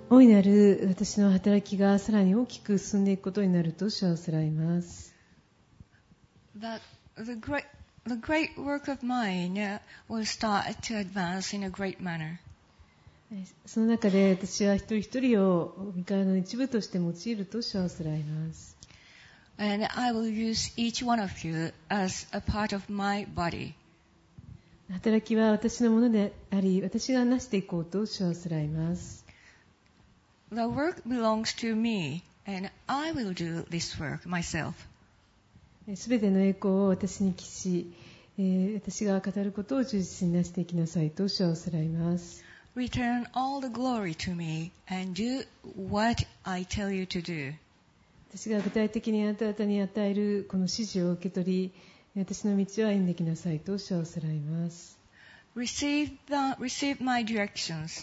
大いなる私の働きがさらに大きく進んでいくことになると主はおせらいます。 That the great work of mine will start to advance in a great manner. その中で私は一人一人を御体の一部として用いると主はおせらいます。 And I will use each one of you as a part of my body. 働きは私のものであり、私がなしていこうと主はおせらいます。 The work belongs to me, and I will do this work myself. すべての栄光を私に帰し、私が語ることを忠実になしていきなさいと主はおせらいます。 Return all the glory to me, and do what I tell you to do. 私が具体的にあなた方に与えるこの指示を受け取り、私の道を歩んできなさいと主はおせらいます。 Receive my directions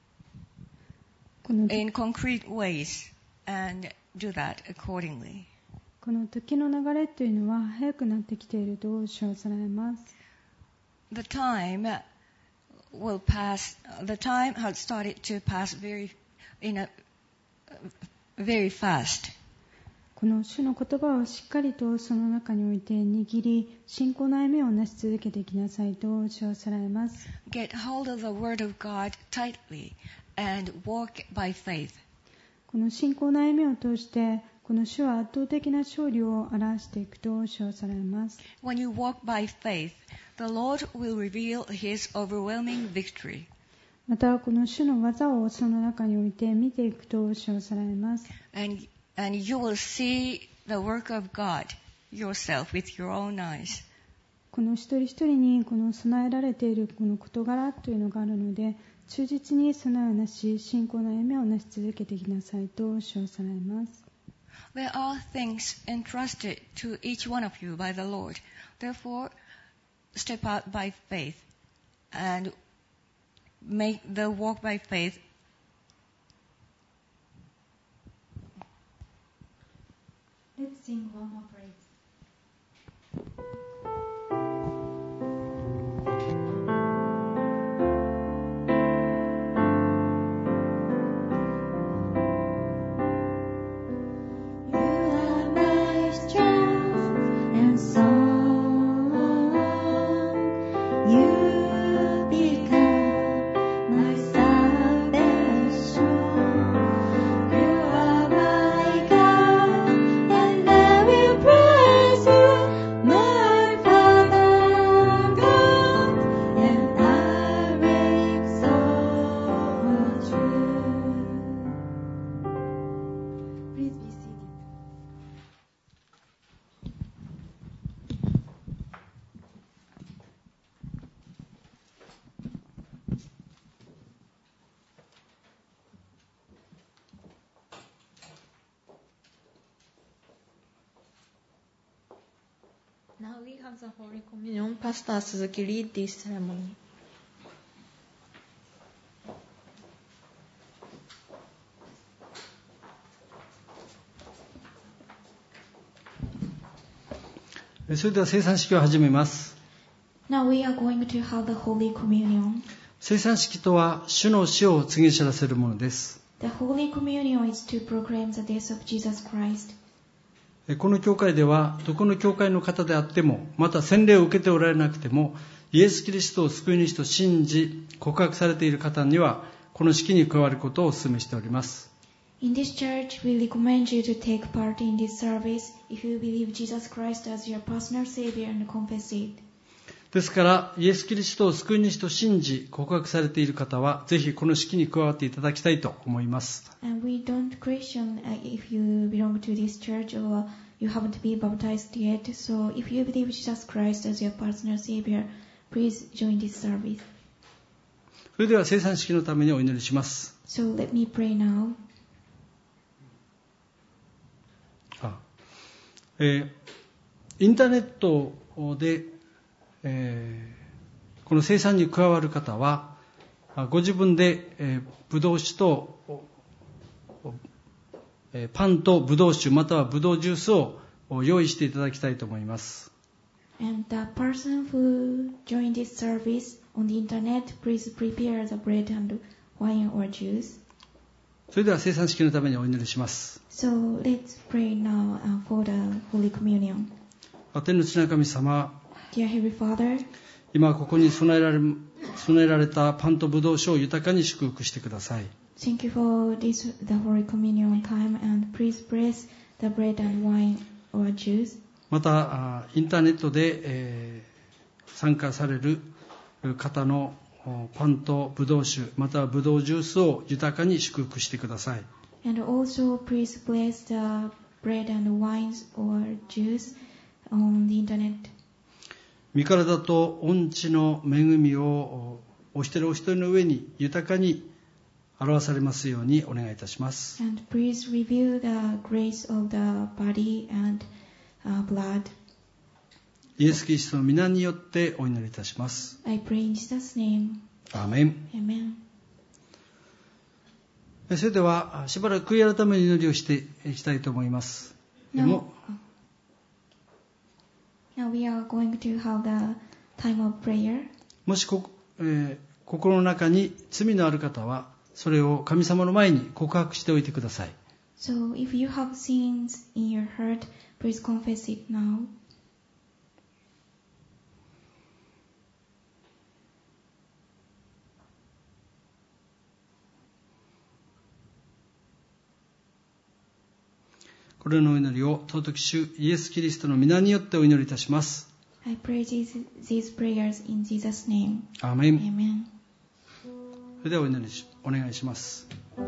in concrete ways, and do that accordingly. この時の流れというのは早くなってきていると主はおせらいます。 The time has started to pass very fast. この主の言葉をしっかりとその中において握り、信仰の歩みをなし続けていきなさいと主はおせらいます。 Get hold of the word of God tightly and walk by faith. この信仰の歩みを通して、この主は圧倒的な勝利を表していくと主はおせらいます。 When you walk by faith, the Lord will reveal His overwhelming victory. またこの主の技をその中において見ていくと主はおせらいます。 And you will see the work of God yourself with your own eyes. この一人一人にこの備えられているこの事柄というのがあるので、忠実に備えをなし、信仰の歩みをなし続けていきなさいと主はおせらいます。 There are things entrusted to each one of you by the Lord. Therefore, step out by faith and make the walk by faith. Let's sing one more praise. Now we have the Holy Communion. Pastor Suzuki lead this ceremony. それでは聖餐式を始めます。 Now we are going to have the Holy Communion. 聖餐式とは主の死を告げ知らせるものです。 The Holy Communion is to proclaim the death of Jesus Christ. この教会ではどこの教会の方であっても、また洗礼を受けておられなくても、イエス・キリストを救い主と信じ告白されている方にはこの式に加わることをお勧めしております。 In this church, we recommend you to take part in this service if you believe Jesus Christ as your personal Savior and confess it. ですからイエス・キリストを救い主と信じ告白されている方はぜひこの式に加わっていただきたいと思います。 And we don't question if you belong to this church or you haven't been baptized yet. So if you believe Jesus Christ as your personal Savior, please join this service. それでは聖餐式のためにお祈りします。 So let me pray now. インターネットで、この聖餐に加わる方はご自分で、ブドウ酒と、パンとブドウ酒またはブドウジュースを用意していただきたいと思います。 And the person who joined this service on the internet, please prepare the bread and wine or juice. それでは聖餐式のためにお祈りします。 So let's pray now for the Holy Communion. 天の父なる神様、 Dear Heavenly Father, 今ここに備えられたパンとブドウ酒を豊かに祝福してください。 thank you for the Holy Communion time, and please bless the bread and wine or juice. またインターネットで、参加される方のパンとブドウ酒またはブドウジュースを豊かに祝福してください。 And also please bless the bread and wines or juice on the internet. 御体と御地の恵みをお一人お一人の上に豊かに表されますようにお願いいたします。 And please reveal the grace of the body and blood. イエス・キリストの皆によってお祈りいたします。 I pray in Jesus' name. アーメン。 Amen. それではしばらく悔い改めの祈りをしていきたいと思います。 Now we are going to have the time of prayer. もし心の中に罪のある方はそれを神様の前に告白しておいてください。 So if you have sins in your heart, please confess it now. これのお祈りを尊き主イエス・キリストの皆によってお祈りいたします。 I pray these prayers in Jesus' name. アーメン。 Amen. それではお願いします。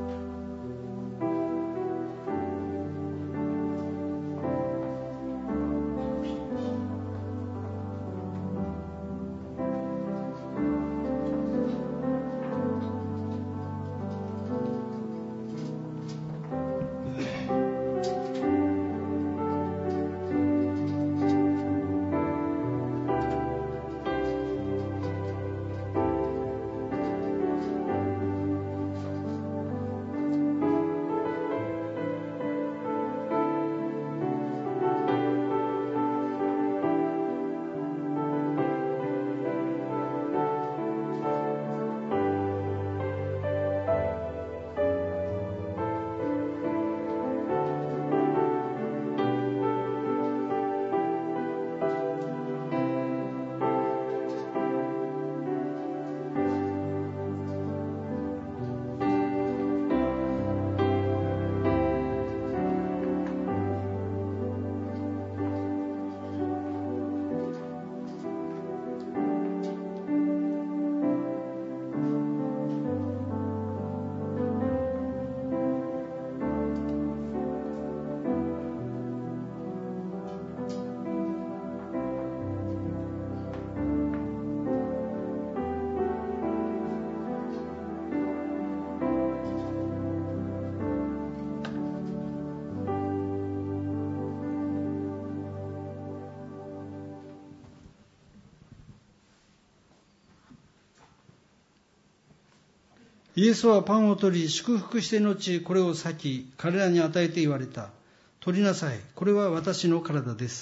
イエスはパンを取り祝福して後これを裂き彼らに与えて言われた。取りなさい、これは私の体です。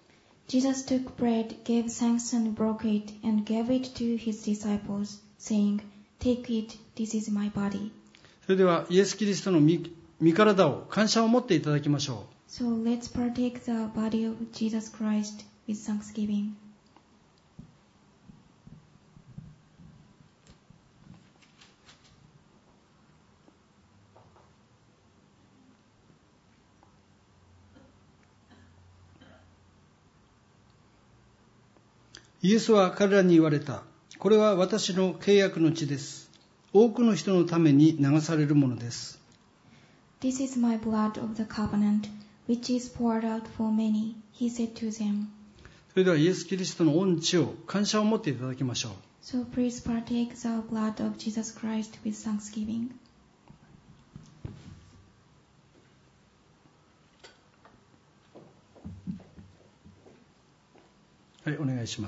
Jesus took bread, gave thanks and broke it, and gave it to his disciples, saying, Take it, this is my body. それではイエス・キリストの御体を感謝を持っていただきましょう。 So let's partake the body of Jesus Christ with thanksgiving. イエスは彼らに言われた。これは私の契約の血です。多くの人のために流されるものです。 This is my blood of the covenant, which is poured out for many, he said to them. それではイエス・キリストの御血を感謝を持っていただきましょう。 So please partake the blood of Jesus Christ with thanksgiving. はい、お願いします。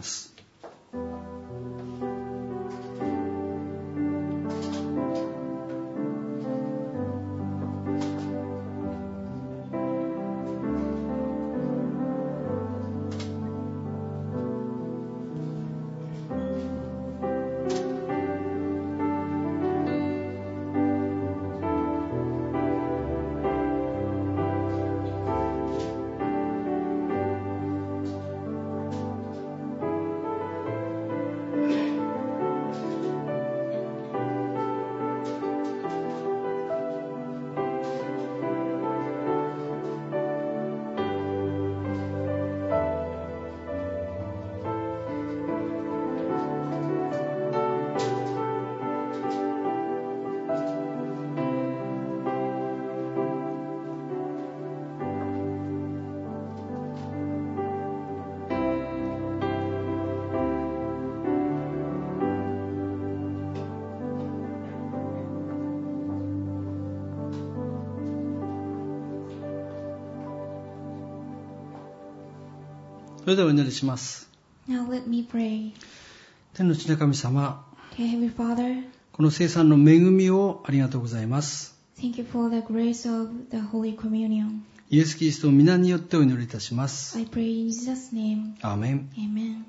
それではお祈りします。 Now let me pray. 天の父な神様、 Dear Heavenly Father, この聖餐の恵みをありがとうございます。 thank you for the grace of the Holy Communion. イエス・キリストの皆によってお祈りいたします。 I pray in Jesus' name. アーメン。 Amen.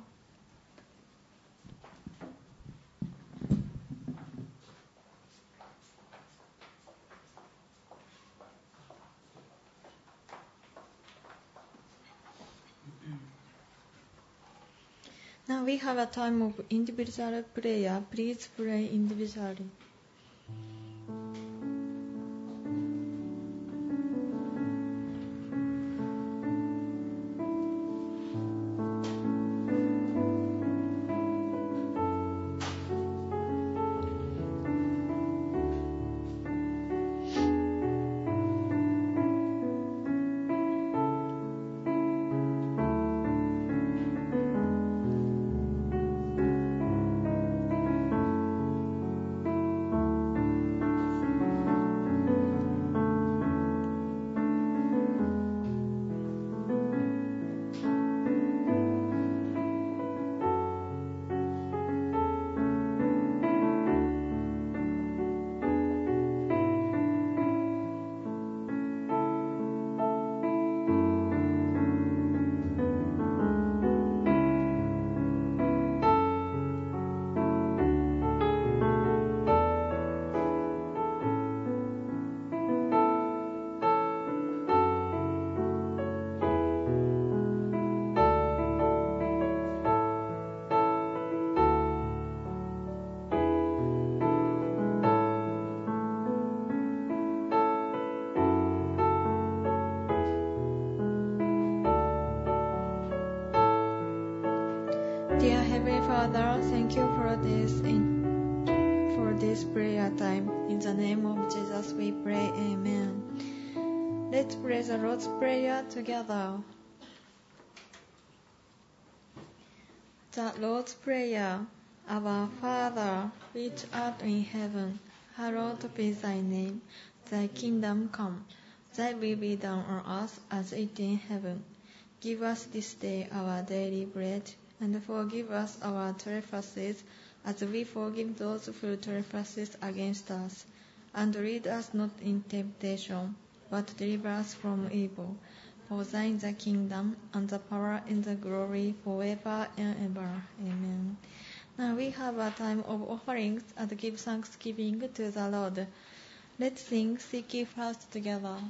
Now we have a time of individual prayer. Please pray individually. Dear Heavenly Father, thank you for this prayer time. In the name of Jesus we pray, Amen. Let's pray the Lord's Prayer together. The Lord's Prayer. Our Father, which art in heaven, hallowed be thy name. Thy kingdom come. Thy will be done on earth as it is in heaven. Give us this day our daily bread, and forgive us our trespasses, as we forgive those who trespass against us. And lead us not into temptation, but deliver us from evil. For thine is the kingdom, and the power, and the glory, forever and ever. Amen. Now we have a time of offerings and give thanksgiving to the Lord. Let's sing Seek Ye First together.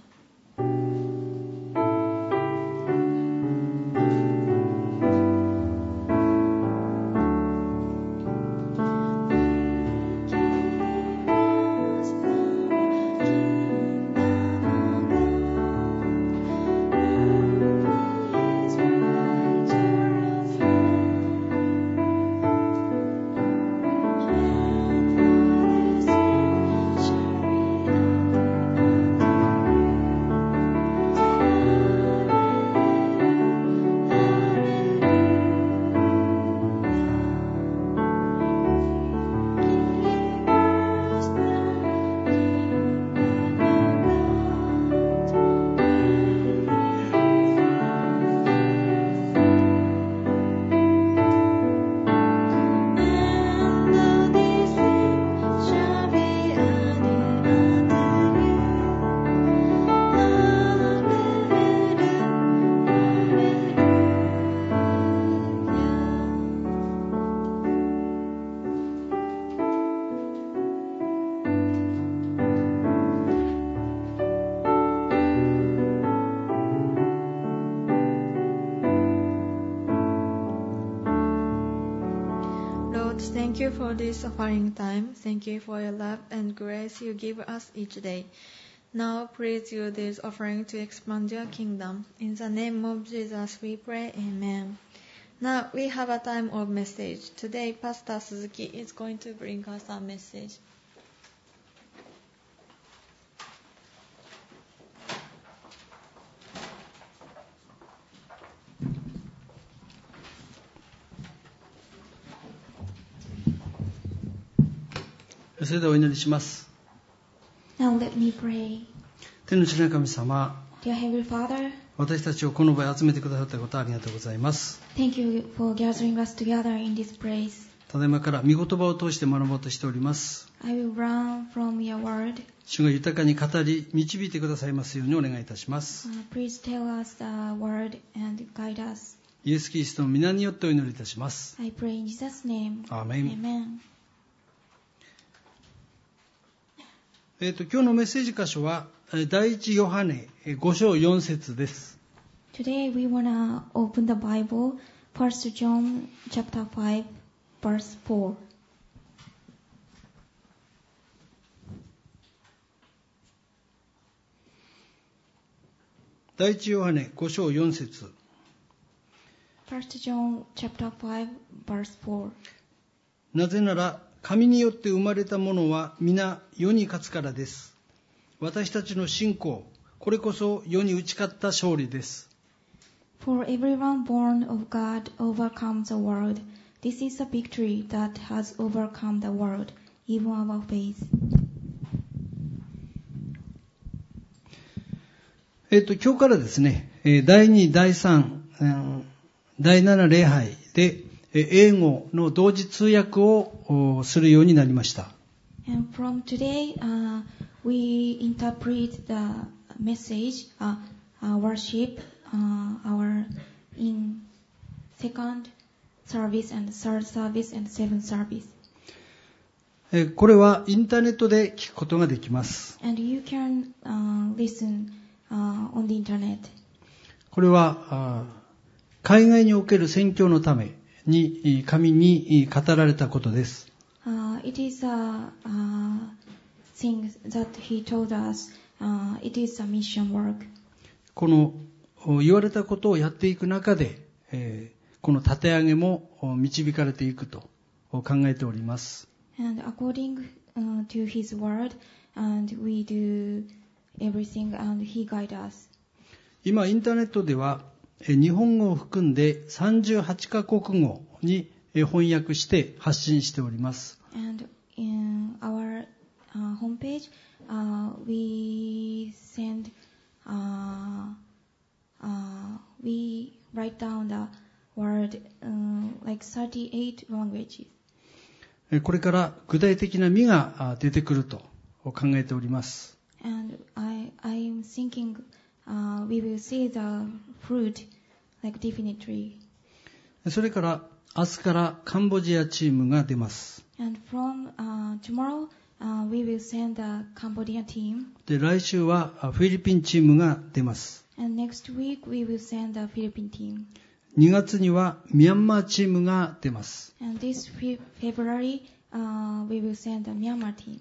Thank you for this offering time. Thank you for your love and grace you give us each day. Now please use this offering to expand your kingdom. In the name of Jesus we pray, Amen. Now we have a time of message. Today Pastor Suzuki is going to bring us a message. それではお祈りします。 Now let me pray. 天の父な神様、 Dear Heavenly Father, 私たちをこの場へ集めてくださったことありがとうございます。 thank you for gathering us together in this place. ただいまから御言葉を通して学ぼうとしております。 I will learn from your word. 主が豊かに語り導いてくださいますようにお願いいたします。 Please tell us the word and guide us. イエス・キリストの皆によってお祈りいたします。 I pray in Jesus' name. アーメン。 Amen. 今日のメッセージ箇所は第一ヨハネ5章4節です。 Today we want to open the Bible, 1 John chapter 5, verse 4. 第一ヨハネ5章4節。 1 John chapter 5, verse 4. なぜなら神によって生まれたものは皆世に勝つからです。私たちの信仰、これこそ世に打ち勝った勝利です。 For everyone born of God overcomes the world. This is the victory that has overcome the world, even our faith. 今日からですね、第2、第3、第7礼拝で英語の同時通訳をするようになりました。 And from today, we interpret the message, worship, our in second service and third service and seventh service. これはインターネットで聞くことができます。 And you can listen on the internet. これは海外における宣教のために神に語られたことです。 It is a thing that he told us. It is a mission work. この言われたことをやっていく中で、この立て上げも導かれていくと考えております。 And according to his word, and we do everything, and he guides us. 今インターネットでは日本語を含んで38カ国語に翻訳して発信しております。 And in our homepage, we send, we write down the word like 38 languages. これから具体的な実が出てくると考えております。 And I am thinking we will see the fruit like definitely. それから明日からカンボジアチームが出ます。 And from tomorrow, we will send the Cambodia team. で、来週はフィリピンチームが出ます。 And next week, we will send the Philippine team. 2月にはミャンマーチームが出ます。 And this February, we will send the Myanmar team.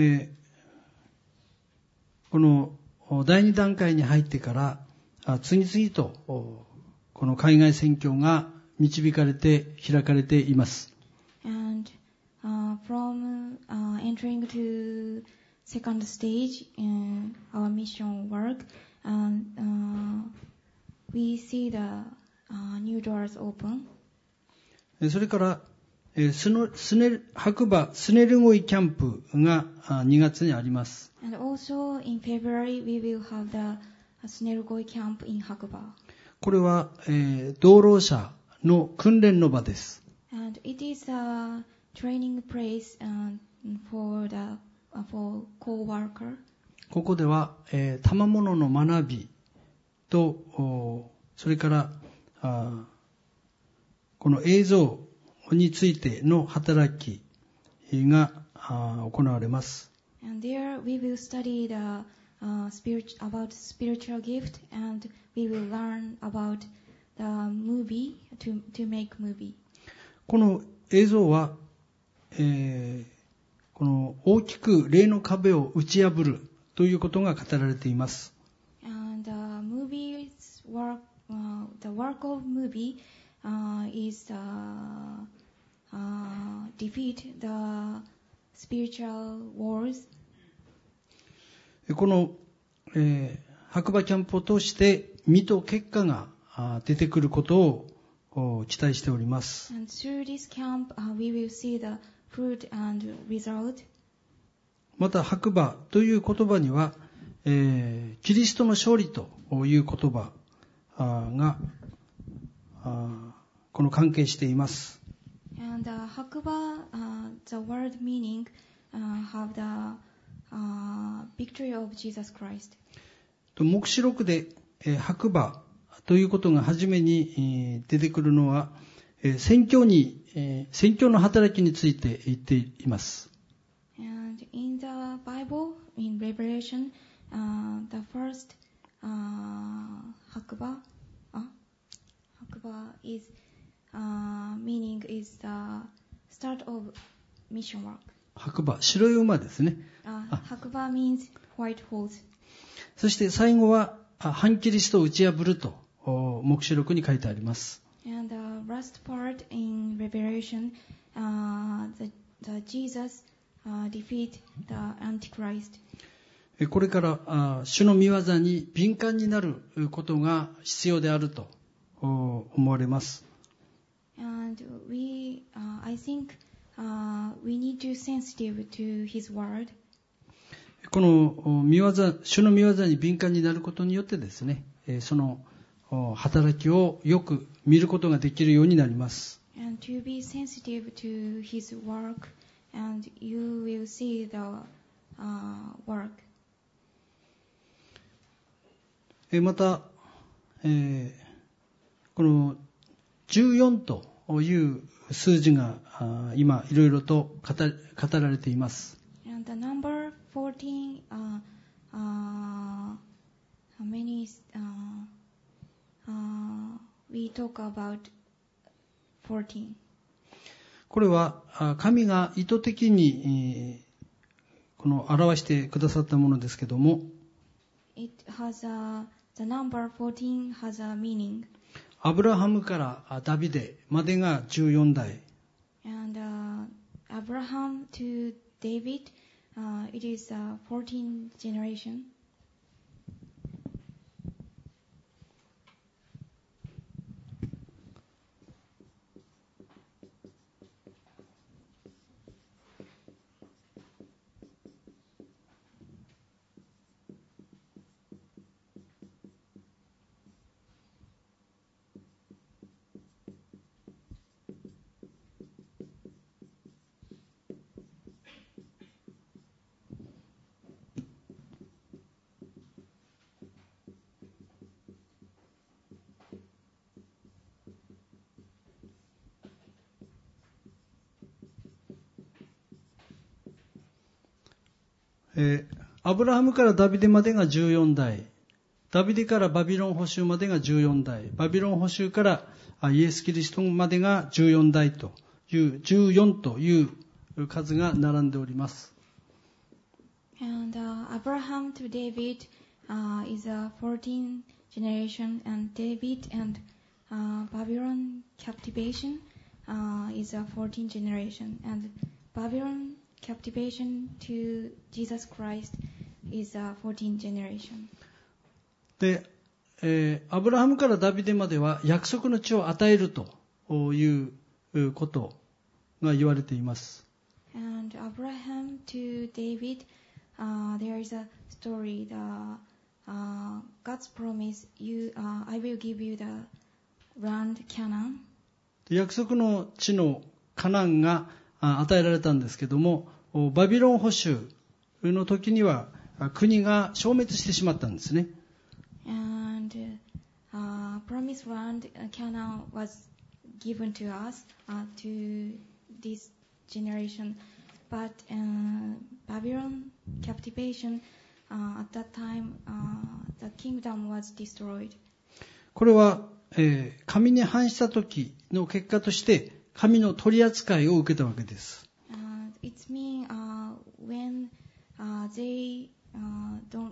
この第2段階に入ってから次々とこの海外宣教が導かれて開かれています。 And from entering to second stage in our mission work, and we see the new doors open. それから白馬スネルゴイキャンプが2月にあります。 And also in February, we will have the Snelgoi camp in Hakuba. これは、道路者の訓練の場です。 And it is a training place for co-worker. ここでは、賜物の学びとそれからこの映像についての働きが行われます。 And there we will study the about spiritual gift, and we will learn about the movie to make movie. この映像は、この大きく霊の壁を打ち破るということが語られています。 And the work of movie is defeat the spiritual wars. この、白馬キャンプを通して実と結果が出てくることを期待しております。 And through this camp, we will see the fruit and result. また白馬という言葉には、 キリストの勝利という言葉がこの関係しています。 And Hakba, the word meaning, have the victory of Jesus Christ. 黙示録で白馬ということが初めに出てくるのは宣教の働きについて言っています。 And in the Bible, in Revelation, the first Hakba is meaning is the start of mission work. 白馬、白い馬ですね。 Hakba means white horse. そして最後は反キリストを打ち破ると黙示録に書いてあります。 And the last part in Revelation, the Jesus defeat the Antichrist. これから主の御業に敏感になることが必要であると思われます。 And I think we need to sensitive to His word. この主の御業に敏感になることによってですね、その働きをよく見ることができるようになります。 And to be sensitive to His work, and you will see the work. また、この14という数字が今いろいろと語られています。 And the number 14, many we talk about 14. これは神が意図的にこの表してくださったものですけども、 It has the number 14 has a meaning. アブラハムからダビデまでが14代。 And Abraham to David, it is 14 generation. アブラハムからダビデまでが14代、ダビデからバビロン捕囚までが14代、バビロン捕囚からイエス・キリストまでが14代という14という数が並んでおります。 And Abraham to David is a 14 generation, and David and Babylon captivation is a 14 generation, and Babylon captivation to Jesus Christ is a 14 generation. で、アブラハムからダビデまでは約束の地を与えるということが言われています。 And Abraham to David, there is a story, God's promise, I will give you the land Canaan. 約束の地のカナンが与えられたんですけども、バビロン捕囚の時には国が消滅してしまったんですね。 And promised land Canaan was given to us, to this generation, but Babylon captivation, at that time the kingdom was destroyed. これは、神に反した時の結果として神の取り扱いを受けたわけです。 It means when they don't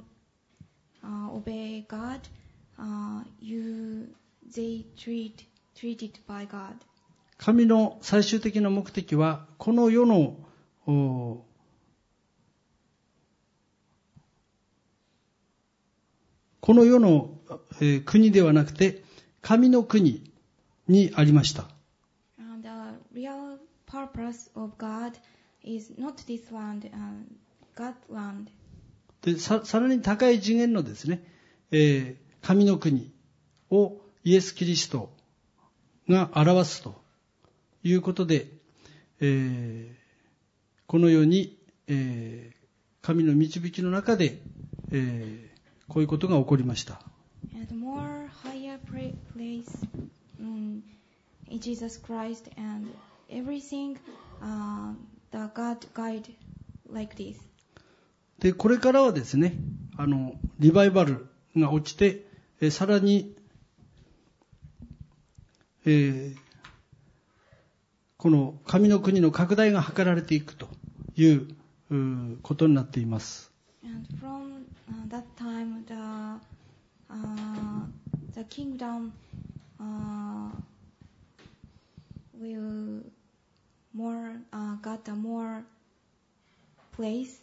obey God, they treated by God. 神の最終的な目的はこの世の国ではなくて神の国にありました。 The real purpose of God is not this land, God's land. で、さらに高い次元のですね、神の国をイエス・キリストが表すということで、このように、神の導きの中で、こういうことが起こりました。 And more higher place in Jesus Christ and everything the God guide like this. で、これからはですね、リバイバルが落ちて、さらに、この神の国の拡大が図られていくということになっています。 And from that time, the kingdom will more got a more place.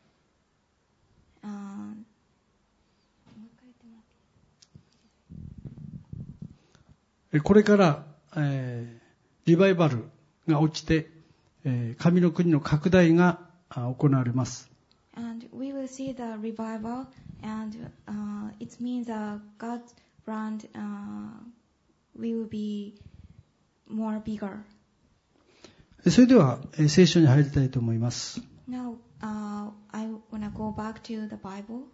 これから、リバイバルが落ちて、神の国の拡大が行われます。 And we will see the revival, and it means God's brand will be more bigger. それでは、聖書に入りたいと思います。 Now, I want to go back to the Bible.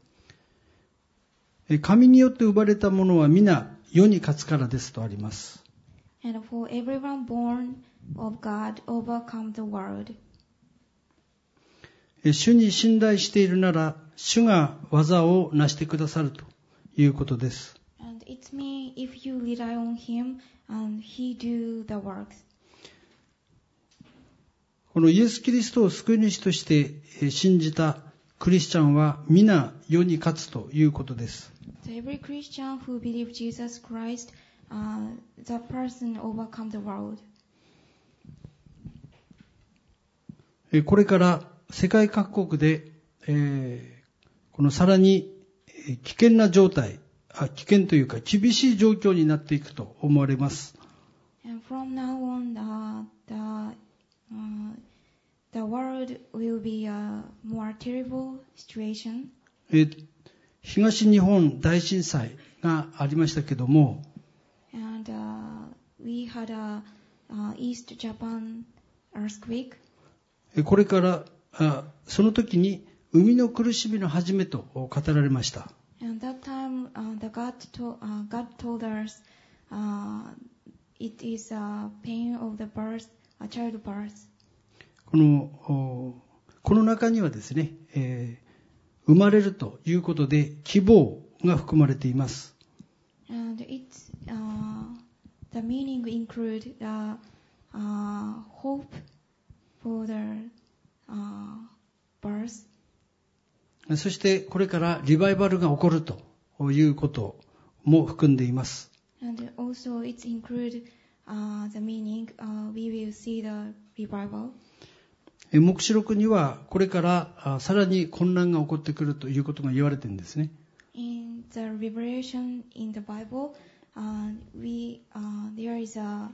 神によって生まれたものは皆世に勝つからですとあります。 And for everyone born of God overcome the world. 主に信頼しているなら、主が技を成してくださるということです。 And it means if you rely on Him, and He do the works. このイエス・キリストを救い主として信じたクリスチャンは皆世に勝つということです。 So every Christian who believes Jesus Christ, the person overcome the world. これから世界各国で、このさらに危険な状態、危険というか厳しい状況になっていくと思われます。 And from now on, the world will be a more terrible situation. 東日本大震災がありましたけども、 And we had a East Japan earthquake. これからその時に生みの苦しみの始めと語られました。 And that time, God told us it is a pain of the birth, a childbirth. この中にはですね、生まれるということで希望が含まれています。 And the meaning include hope for the birth. そしてこれからリバイバルが起こるということも含んでいます。 And also it include the meaning we will see the revival. 黙示録にはこれからさらに混乱が起こってくるということが言われているんですね。 In the Revelation in the Bible, there is a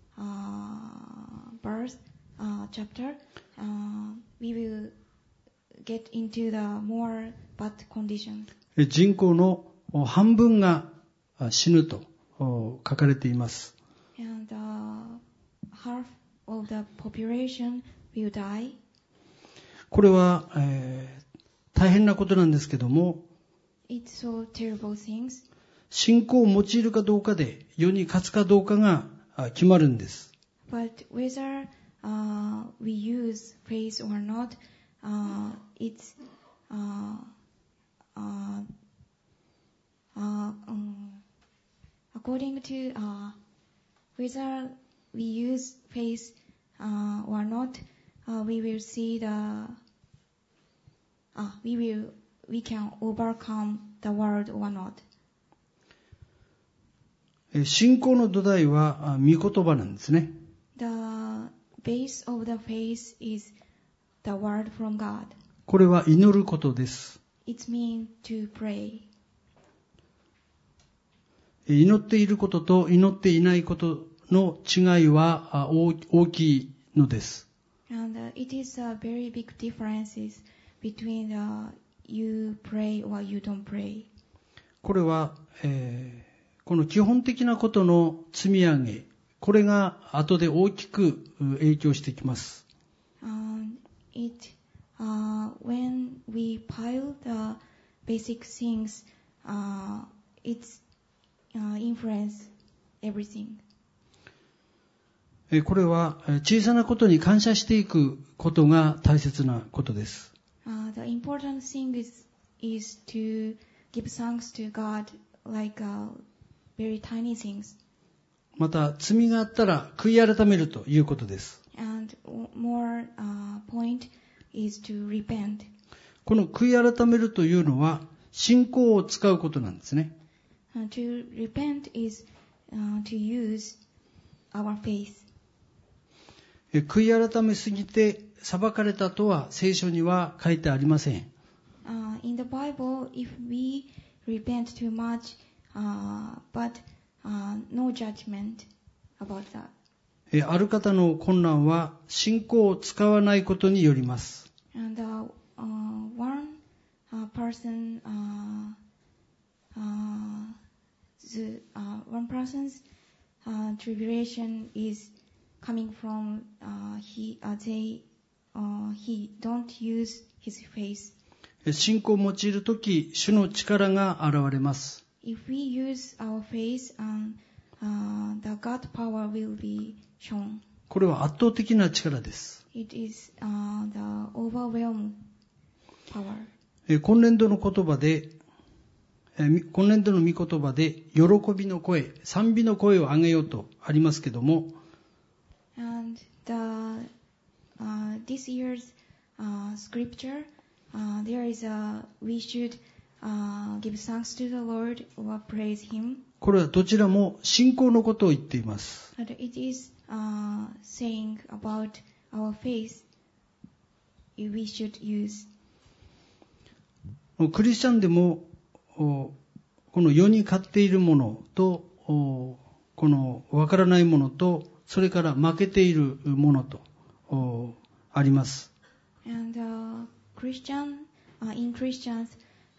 birth chapter. We will get into the more bad conditions. 人口の半分が死ぬと書かれています。 And half of the population will die. これは、大変なことなんですけども、 It's so terrible things. 信仰を用いるかどうかで世に勝つかどうかが決まるんです。 But whether we use faith or not, it's according to whether we use faith or not, we will see we can overcome the world or not. 信仰の土台は御言葉なんですね。 The base of the faith is the word from God. これは祈ることです。 It means to pray. 祈っていることと祈っていないことの違いは大きいのです。 And it is a very big differences between you pray or you don't pray. これは、この基本的なことの積み上げ、これが後で大きく影響してきます。 When we pile the basic things, it's influence everything. これは小さなことに感謝していくことが大切なことです。 The important thing is to give thanks to God like very tiny things. また罪があったら悔い改めるということです。 And more point is to repent. この悔い改めるというのは信仰を使うことなんですね。 To repent is to use our faith. 悔い改めすぎて裁かれたとは聖書には書いてありません。 In the Bible, if we repent too much, but no judgment about that. ある方の困難は信仰を使わないことによります。 And one person's tribulation is coming from he don't use his faith. 信仰を用いるとき、主の力が現れます。 If we use our faith, the God power will be shown. これは圧倒的な力です。 It is the overwhelming power. 今年度の言葉で、今年度の御言葉で、喜びの声、賛美の声を上げようとありますけども、 And this year's scripture, there is we should give thanks to the Lord or praise Him. これはどちらも信仰のことを言っています。 And it is saying about our faith we should use. クリスチャンでもこの世に勝っているものとこのわからないものとそれから負けているものとあります。 And in Christians,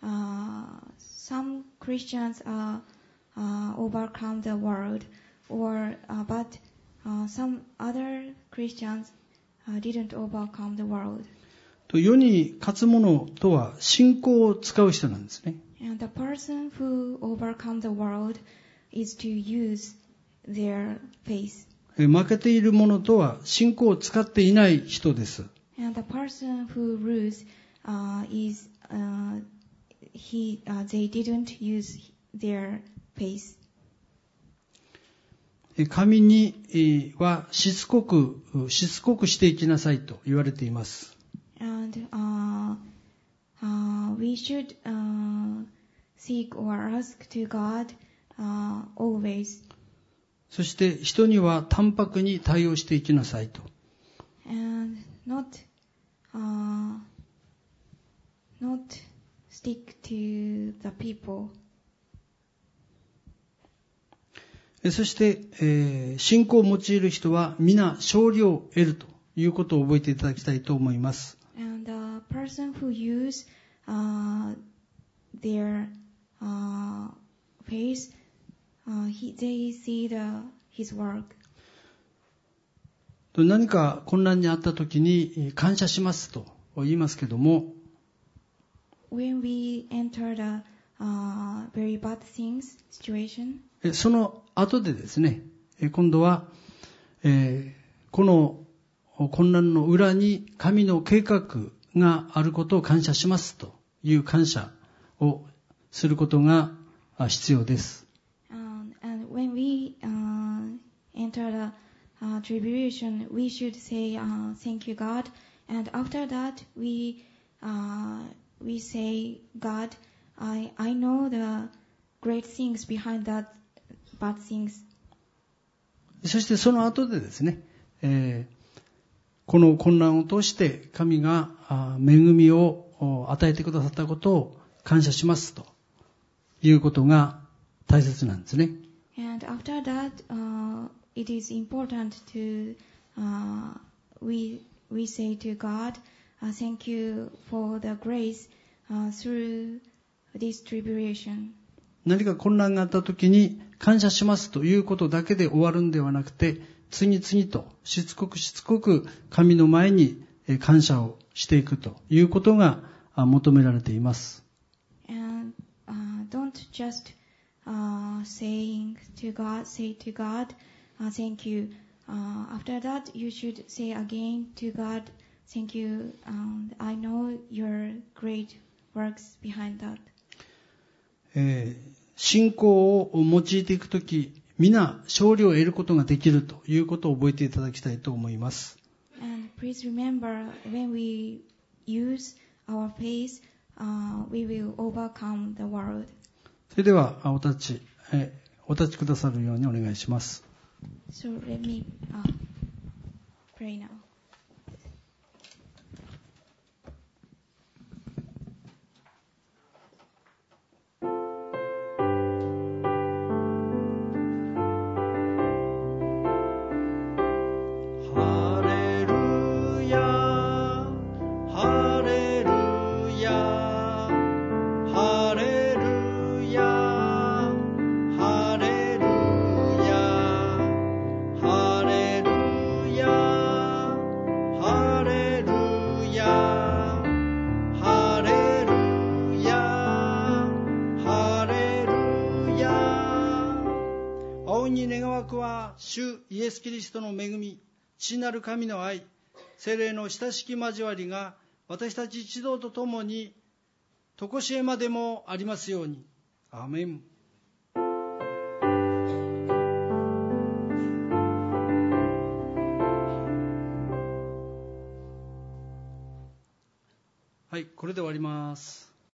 some Christians overcome the world, but some other Christians didn't overcome the world. 世に勝つものとは信仰を使う人なんですね。 And the person who overcome the world is to use their faith. 負けているものとは信仰を使っていない人です。 And the person who lose is they didn't use their faith. 神にはしつこくしていきなさいと言われています。 And we should seek or ask to God always. そして人には淡白に対応していきなさいと。 And not stick to the people. そして、信仰を用いる人は皆勝利を得るということを覚えていただきたいと思います。 And the person who use their faith, they see his work. 何か困難にあったときに感謝しますと言いますけども、 When we enter the very bad situation, その後でですね、今度は、この困難の裏に神の計画があることを感謝しますという感謝をすることが必要です。 And when we enter the tribulation, we should say thank you, God. And after that, we say, God, I know the great things behind that bad things. そしてその後でですね、この困難を通して神が恵みを与えてくださったことを感謝しますということが大切なんですね。 And after that, it is important to we say to God, thank you for the grace through this tribulation. 何か困難があった時に感謝しますということだけで終わるんではなくて、次々としつこく神の前に感謝をしていくということが求められています。 And don't just say to God, thank you. After that, you should say again to God, thank you. I know your great works behind that. 信仰を用いていくとき、皆勝利を得ることができるということを覚えていただきたいと思います。 And please remember, when we use our faith, we will overcome the world. それではお立ちくださるようにお願いします。 So let me pray now. 主イエス・キリストの恵み、父なる神の愛、聖霊の親しき交わりが私たち一同と共に常しえまでもありますように。アーメン。はい、これで終わります。